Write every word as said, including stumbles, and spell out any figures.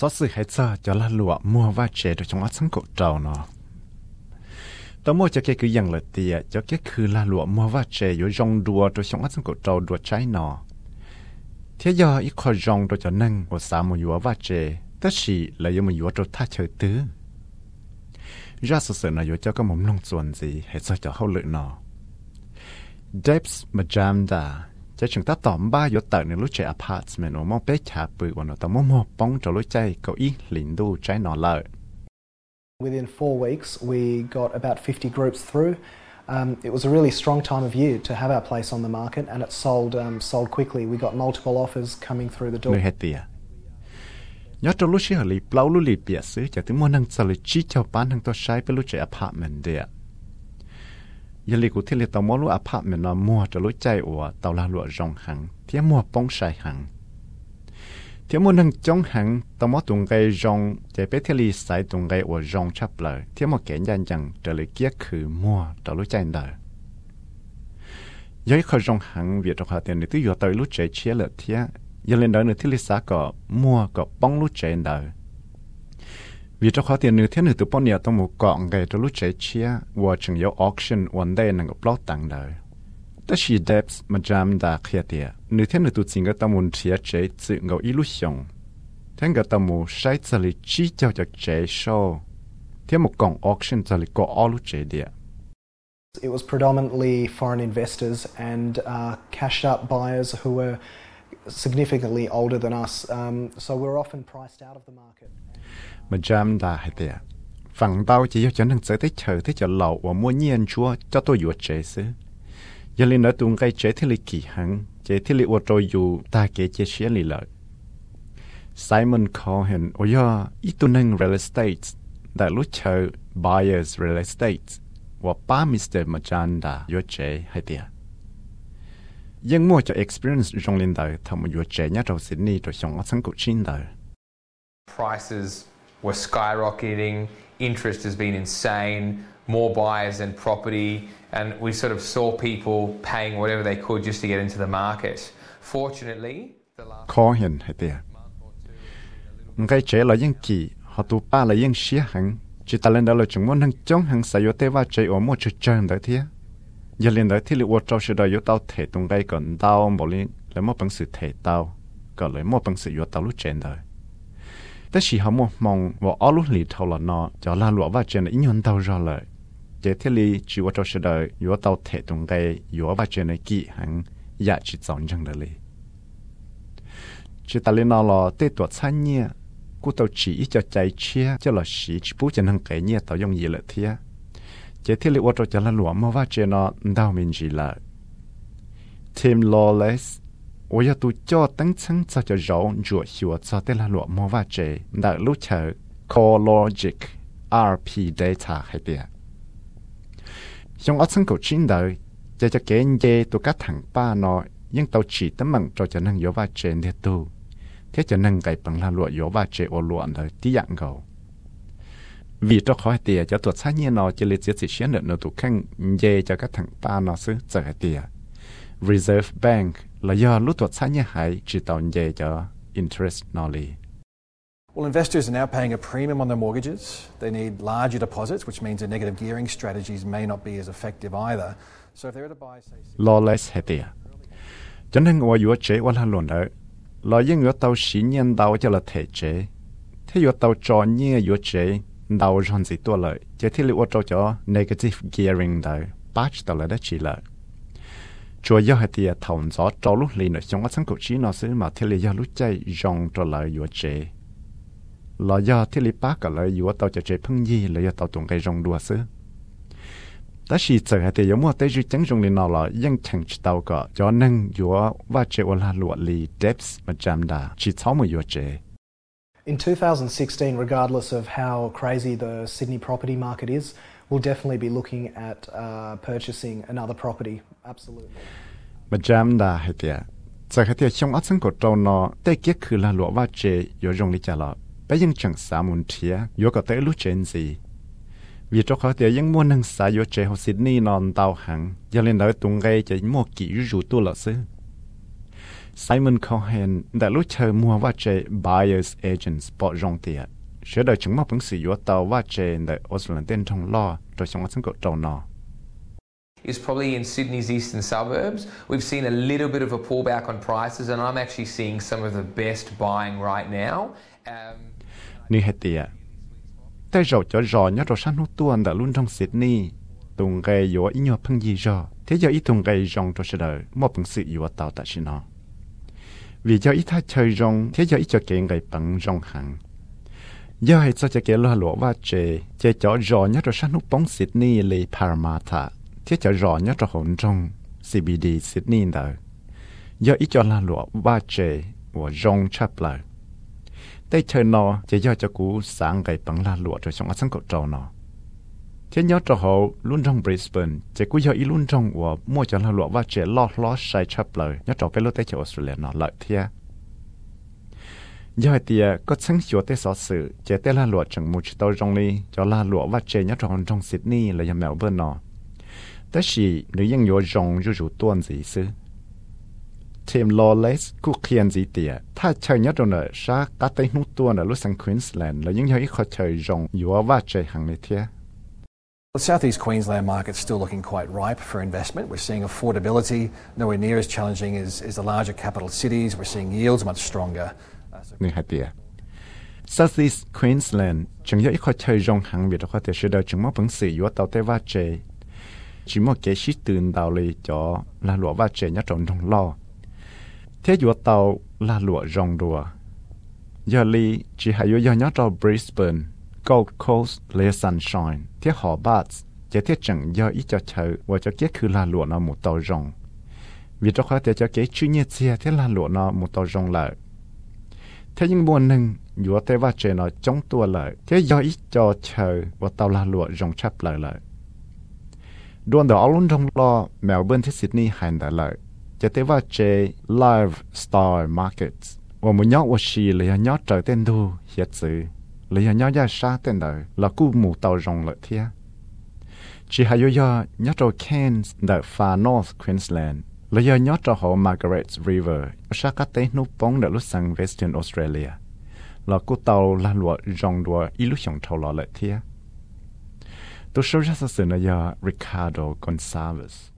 xóa sự hay cho cho là lụa mua và chế được trong ác sáng cổ trầu nó tao mua cho cái cứ dần lợi tiệt cho cái cứ là lụa mua và chế rồi rong đùa rồi trong ác sáng cổ trầu đùa trái nó thế giờ ít khỏi rong rồi cho nâng và xả một dũa và chế tất chỉ là do một dũa rồi thắt chơi tứ ra sự sự này cho có một nông chuẩn gì hay cho cho hậu lự nó Debs Majamdaจะจึงตัดต่อมบ้าอยู่แต่ในรู้ใจอพาร์ตเมนต์มองไปฉาปืนวันนั้นแต่มองมองป้องจะรู้ใจเก้าอี้หลินดูใจนอนเลย Within four weeks, we got about fifty groups through. Um, it was a really strong time of year to have our place on the market, and it sold um, sold quickly. We got multiple offers coming through the door. nơi hết tiệt nhớ trong lúc xí hở lì plau lúc lì bịa xứจะถึงมองนั่งสลิจีเจ้าป้านทั้งตัวใช้เป็นรู้ใจอพาร์ตเมนต์เดียยันลีกูที่เรียกตัวมอลูอพาร์ตเมนต์นอมัวจะรู้ใจอัวตัวลาลัวจงหังเที่ยมัวป้องใส่หังเที่ยมัวนั่งจงหังตัวมอตุงไกจงจะไปที่ลีสายตุงไกอัวจงชับเลยเที่ยมัวแก่ยันยังจะเลยเกี้ยคือมัวตัวรู้ใจเด้อย้อยเขาจงหังเวียดตัวเขาเตียนในตู้อยู่ตัวรู้ใจเชี่ยเลยเที่ยยันเล่นเด้อในที่ลีสาก็มัวก็ป้องรู้ใจเด้อvì cho khó tiền nữ thế nữ tụ bao nhiêu tao một cọng ngày cho lúc chạy chia và chừng yếu auction one day năng gặp lót tặng đời. Tất chỉ Debs Majamda kia tiệt nữ thế nữ tụ chính cái tao muốn chia chạy tự ngầu illusion. Thế cái tao muốn sai cho lịch chi cho cho chạy show. Thế một cọng auction cho lịch có all lúc chạy địa. It was predominantly foreign investors and uh, cashed up buyers who were significantly older than us, um, so we were often priced out of the market. Mà jam đã hay tiệt,ฝั่งtao chỉ cho nên sẽ thích chờ thích chờ lậu và mua nhiên chúa cho tôi dụa chế xứ. Giờ lên nói tung cái chế thì lịch kỳ hằng, chế thì lịch ô tô dụ ta kể chế xía lì lợi. Simon Cohen ôi ya ít tu nâng real estate, đã lúc chờ buyers real estate, và ba Mister Majanda dụa chế hay tiệt. Nhưng mua cho experience trong lên đời thầm dụa chế nhá trong Sydney rồi xong ở sân cổ chín đời. Prices were skyrocketing, interest has been insane, more buyers than property, and we sort of saw people paying whatever they could just to get into the market. Fortunately, the last khó hiện hay tiệt. Cái chế là những kỳ, họ tụ ba là những xía hẳn, chỉ ta lên đó là chúng muốn nâng chống hẳn xài yếu tế và chế ở một chút chân đó thế. Giờ lên đó thì liệu trâu sẽ đòi yếu tao thể tung cái còn tao một liên là một bằng sự thể tao, còn lấy một bằng sự yếu tao lúc trên đời. Tất chỉ họ một mong và ở lúc lì thâu là nó cho la lụa và trên là ít nhân tao ra lời. Chế thế li chỉว่า cho sự đời yếu tao thể tung cái yếu và trên là kỹ hẳn dạ chỉ chọn chân đời li. Chỉ ta lên nó là tê tuột xa nhẹ, cú tao chỉ cho chạy chia cho là sĩ chỉ bút trên hàng cái nhẹ tao dùng gì lợi thế. Chế thế liว่า cho la lụa mà và trên nó đau mình gì lợi. Tim Lawless我要都叫等层在这绕着学在的la落莫话这那路车 CoreLogic R P data 系别。用我曾够知道，这就给人家都个糖巴呢，因到chỉ tấm măng cho cho năng yếu va trên để tu, thế cho năng cái bằng la lụa yếu va trên ô lụa đời tí dạng cầu. Vì cho khỏi tiền cho tuột sát nhiên nó chỉ lấy chỉ xuyên được nó tụ khăn dê cho các thằng ba nó xứ giờ tiền. Reserve Bank là do lúc tuột sát nhiên hãy chỉ tạo dê cho interest nó li. Well, investors are now paying a premium on their mortgages. They need larger deposits, which means their negative gearing strategies may not be as effective either. So if they're at a buy, say... Lawless hết tiền. Cho nên ngồi yếu chế qua là luôn đó. Là những yếu tàu xí nhiên đào cho là thể chế. Thế yếu tàu cho nhiên yếu chế đào rõn gìตัวlợi. Chế thì liệu tàu cho negative gearing đó. Batch tàu là đó chỉ lợi. Chúa yếu hết tiền thòng gió cho lúc lì nữa. Trong các sáng cổ chí nó sẽ mà thế liệu yếu lúc chạy rõn cho lợi yếu chế. Là do thế lý bác cả lời yếu tàu cho chế phân gì là do tàu tụng cái rong đùa xứ. Đó là giờ hãy thì giống một tế dư chẳng rong lý nào là dân chẳng tàu cả cho nên yếu và chế ô là luật lý Debs Majamda chỉ sáu mươi yếu chế. In two thousand sixteen, regardless of how crazy the Sydney property market is, we'll definitely be looking at uh, purchasing another property. Absolutely. Majamda hãy thì giờ hãy thì trong áp sinh của trâu nó tế kiết khử là luật và chế yếu rong lý trả lời. Bây giờ chẳng xa muốn thịa, yếu có tới lúc trên gì. Vì cho khó thì những mua nâng xa yếu chế hồ Sydney non tàu hẳn, giờ lên đó tung gây cho mua kỹ rủ tu lọ sư. Simon Cohen đã lúc chờ mua và chế buyers agents bỏ rong tiền. Sẽ đợi chúng mà bằng sự yếu tàu và chế để Australia tên trong lo rồi trong các cuộc trò nọ. Is probably in Sydney's eastern suburbs. We've seen a little bit of a pullback on prices, and I'm actually seeing some of the best buying right now. Um, Như hết tiệt. Tại rồi cho rõ nhớ rồi sáng hút tuần đã luôn trong Sydney. Tùng gây yếu ý nhờ phân gì rồi. Thế giờ ý tùng gây rong cho sẽ đợi một bằng sự yếu tàu tại xin nó. Vì do ý thay chơi rong, thế giờ ý cho kể ngày bằng rong hẳn. Do hệ cho kể lo lỗ và chế, chế cho rõ nhớ rồi sáng hút bóng Sydney lì Parramatta. Thế cho rõ nhớ cho hồn trong xê bê đê Sydney đó. Do ý cho là lụa ba chế của rong chắp lại. Đây chơi nó chỉ do cho cú sáng ngày bằng là lụa rồi trong ở sân cột trâu nó. Thế nhớ cho họ luôn trong Brisbane, chỉ cú do ý luôn trong của mua cho là lụa ba chế lót lót sai chắp lại. Nhớ cho cái lối tới cho Australia nó lợi thế. Do thì có sáng sửa tới sở sự, chỉ tới là lụa chẳng một tàu rong đi cho là lụa ba chế nhớ cho hồn trong Sydney là nhà Melbourne nó. Đó là nữ dân yếu rong rủ rủ tuần gì sư. Tim Lawless cũng khiên gì tìa.ถ้า chơi nhất trong nợ xa cá tế nút tuần ở lúc sang Queensland là những yếu ít khó chơi rong yếu và chơi hàng này thế. The South East Queensland market's still looking quite ripe for investment. We're seeing affordability nowhere near as challenging as, as the larger capital cities. We're seeing yields much stronger. Người hạt tìa. South East Queensland chẳng yếu ít khó chơi rong hàng vì đó có thể sẽ đợi chứng mốc vấn sự yếu tàu tế và chơi. Chỉ một cái shitตื่đào lì cho là lụa và trẻ nhớ trộn trong lo. Thế dụ tàu là lụa rong đùa. Giờ lì chỉ hay dụ nhớ trộn Brisbane, Gold Coast, Lea Sunshine. Thế họ bát, chỉ thế chẳng do ý cho chờ và cho kế khứ là lụa nó một tàu rong. Vì cho khó thể cho kế chữ nhiệt xe thế là lụa nó một tàu rong lại. Thế nhưng buồn nâng, dụ tế và trẻ nó chống tua lại. Thế do ý cho chờ và tàu là lụa rong chắp lại lại. Đồn đó luôn trong lo Melbourne tới Sydney hành đã lợi. Chỉ tới vào chế Live Star Markets. Và một nhóm của chị là nhóm trở tên đu hiện sự. Là nhóm gia xa tên đời là cú mù tàu rong lợi thịa. Chỉ hay do nhóm trò Cairns tại Far North Queensland. Là do nhóm trò hồ Margaret River. Xa các tế nút bóng đã lúc sang Western Australia. Là cú tàu là lụa rong đùa ý lúc xong thầu lọ lợi thịa. Tôi sẽ rất sự là Ricardo Gonçalves.